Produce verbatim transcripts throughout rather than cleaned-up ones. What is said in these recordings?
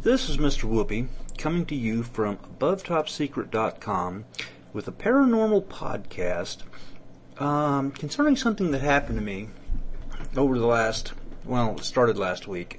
This is Mister Whoopi coming to you from above top secret dot com with a paranormal podcast um, concerning something that happened to me over the last, well, it started last week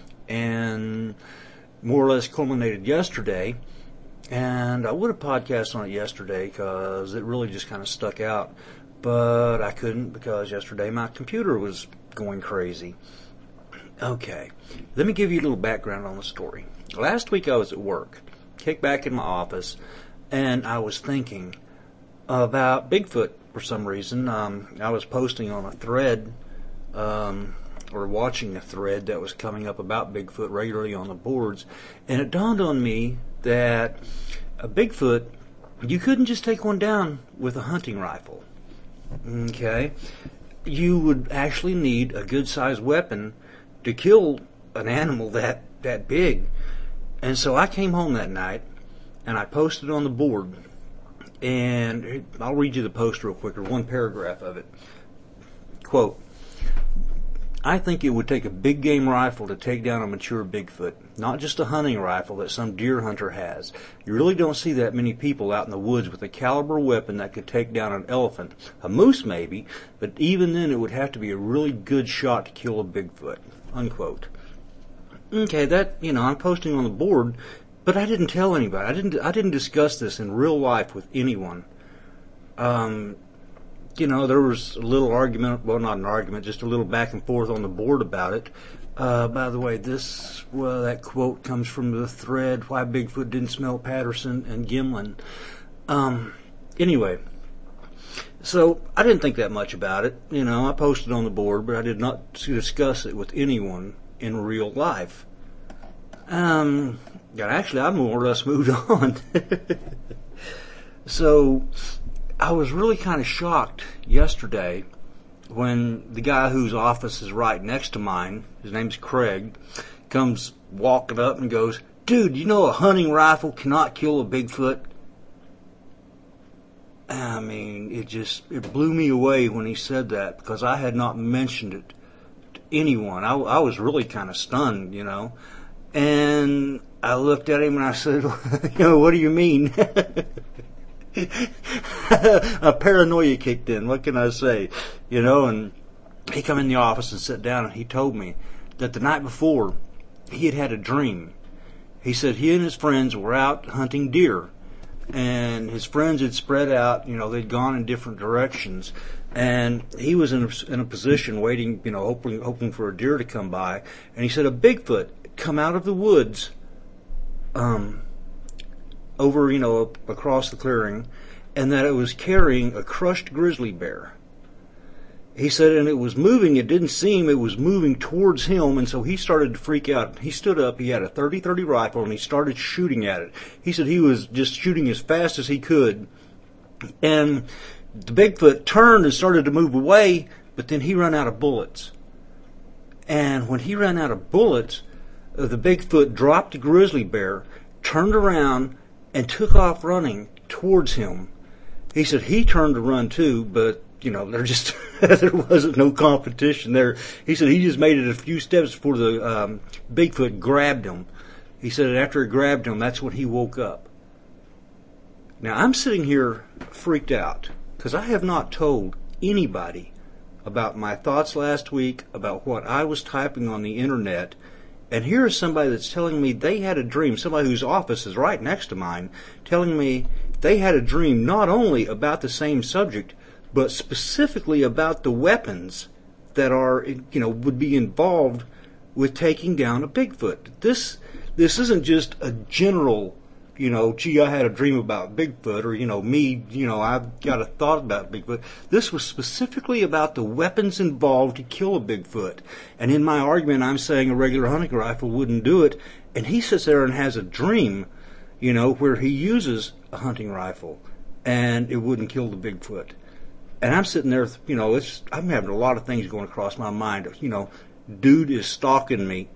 and more or less culminated yesterday. And I would have podcasted on it yesterday because it really just kind of stuck out, but I couldn't because yesterday my computer was going crazy. Okay, let me give you a little background on the story. Last week I was at work, kicked back in my office, and I was thinking about Bigfoot for some reason. Um, I was posting on a thread, um, or watching a thread that was coming up about Bigfoot regularly on the boards, and it dawned on me that a Bigfoot, you couldn't just take one down with a hunting rifle. Okay? You would actually need a good-sized weapon to kill an animal that, that big. And so I came home that night, and I posted on the board, and I'll read you the post real quick, or one paragraph of it. Quote, I think it would take a big game rifle to take down a mature Bigfoot, not just a hunting rifle that some deer hunter has. You really don't see that many people out in the woods with a caliber weapon that could take down an elephant. A moose maybe, but even then it would have to be a really good shot to kill a Bigfoot. Unquote. Okay, that, you know, I'm posting on the board, but I didn't tell anybody. I didn't I didn't discuss this in real life with anyone. Um, you know, there was a little argument, well, not an argument, just a little back and forth on the board about it. Uh, by the way, this, well, that quote comes from the thread, Why Bigfoot Didn't Smell Patterson and Gimlin. Um, anyway, so I didn't think that much about it. You know, I posted on the board, but I did not discuss it with anyone in real life. Um, and actually, I more or less moved on. So, I was really kind of shocked yesterday when the guy whose office is right next to mine, his name's Craig, comes walking up and goes, dude, you know a hunting rifle cannot kill a Bigfoot? I mean, it just, it blew me away when he said that because I had not mentioned it to anyone. I, I was really kind of stunned, you know. And I looked at him and I said, you know, what do you mean? A paranoia kicked in. What can I say? You know, and he come in the office and sat down and he told me that the night before he had had a dream. He said he and his friends were out hunting deer. And his friends had spread out, you know, they'd gone in different directions. And he was in a, in a position waiting, you know, hoping, hoping for a deer to come by. And he said a Bigfoot come out of the woods, um, over, you know, across the clearing, and that it was carrying a crushed grizzly bear. He said, and it was moving, it didn't seem, it was moving towards him, and so he started to freak out. He stood up, he had a thirty thirty rifle, and he started shooting at it. He said he was just shooting as fast as he could, and the Bigfoot turned and started to move away, but then he ran out of bullets. And when he ran out of bullets, the Bigfoot dropped the grizzly bear, turned around, and took off running towards him. He said he turned to run too, but, you know, there just, there wasn't no competition there. He said he just made it a few steps before the um, Bigfoot grabbed him. He said after it grabbed him, that's when he woke up. Now, I'm sitting here freaked out because I have not told anybody about my thoughts last week, about what I was typing on the internet. And here is somebody that's telling me they had a dream, somebody whose office is right next to mine, telling me they had a dream not only about the same subject, but specifically about the weapons that are, you know, would be involved with taking down a Bigfoot. This, this isn't just a general, you know, gee, I had a dream about Bigfoot, or, you know, me, you know, I've got a thought about Bigfoot. This was specifically about the weapons involved to kill a Bigfoot. And in my argument, I'm saying a regular hunting rifle wouldn't do it. And he sits there and has a dream, you know, where he uses a hunting rifle and it wouldn't kill the Bigfoot. And I'm sitting there, you know, it's, I'm having a lot of things going across my mind. You know, dude is stalking me.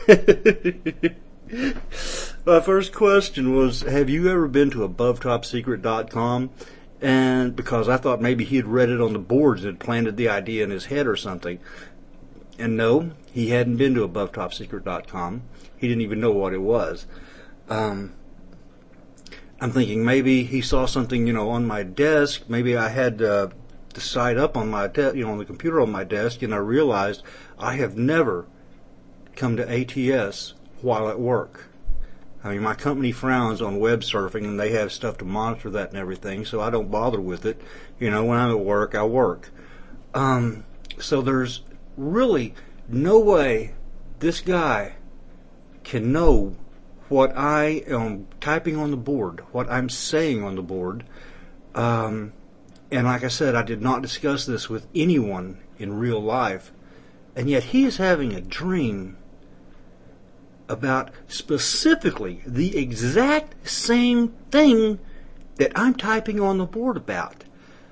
My first question was, have you ever been to above top secret dot com? And because I thought maybe he had read it on the boards and had planted the idea in his head or something. And no, he hadn't been to above top secret dot com. he didn't even know what it was. Um, I'm thinking maybe he saw something, you know, on my desk. Maybe I had uh, the site up on my, de- you know, on the computer on my desk, and I realized I have never come to A T S while at work. I mean, my company frowns on web surfing, and they have stuff to monitor that and everything, so I don't bother with it. You know, when I'm at work, I work. Um, so there's really no way this guy can know what I am typing on the board, what I'm saying on the board. Um, and like I said, I did not discuss this with anyone in real life. And yet he is having a dream about specifically the exact same thing that I'm typing on the board about.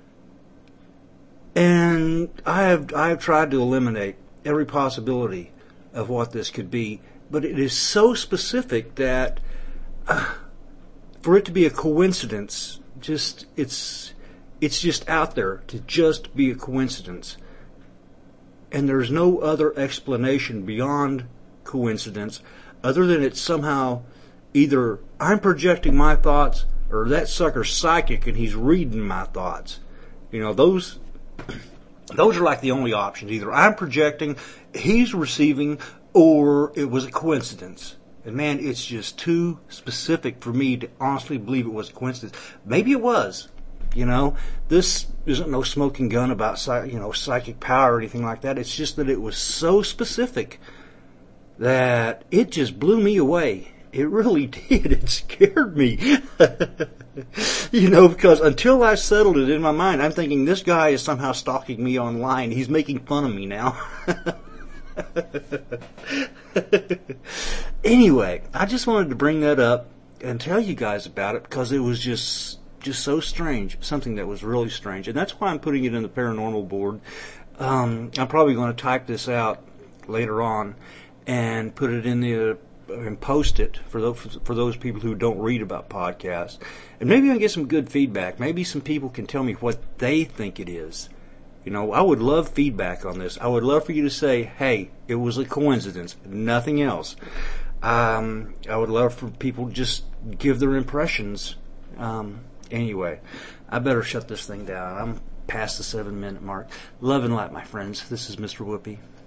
And I have I have tried to eliminate every possibility of what this could be, but it is so specific that uh, for it to be a coincidence, just it's it's just out there to just be a coincidence. And there's no other explanation beyond coincidence other than it's somehow either I'm projecting my thoughts or that sucker's psychic and he's reading my thoughts. You know, those those are like the only options. Either I'm projecting, he's receiving, or it was a coincidence. And man, it's just too specific for me to honestly believe it was a coincidence. Maybe it was. You know, this isn't no smoking gun about, you know, psychic power or anything like that. It's just that it was so specific that it just blew me away. It really did. It scared me. You know, because until I settled it in my mind, I'm thinking this guy is somehow stalking me online. He's making fun of me now. Anyway, I just wanted to bring that up and tell you guys about it because it was just just so strange, something that was really strange. And that's why I'm putting it in the paranormal board. Um, I'm probably going to type this out later on and put it in the uh, and post it for those for those people who don't read about podcasts. And maybe I can get some good feedback. Maybe some people can tell me what they think it is. You know, I would love feedback on this. I would love for you to say, hey, it was a coincidence, nothing else. Um, I would love for people to just give their impressions. Um, anyway, I better shut this thing down. I'm past the seven minute mark. Love and light, my friends. This is Mister Whoopi.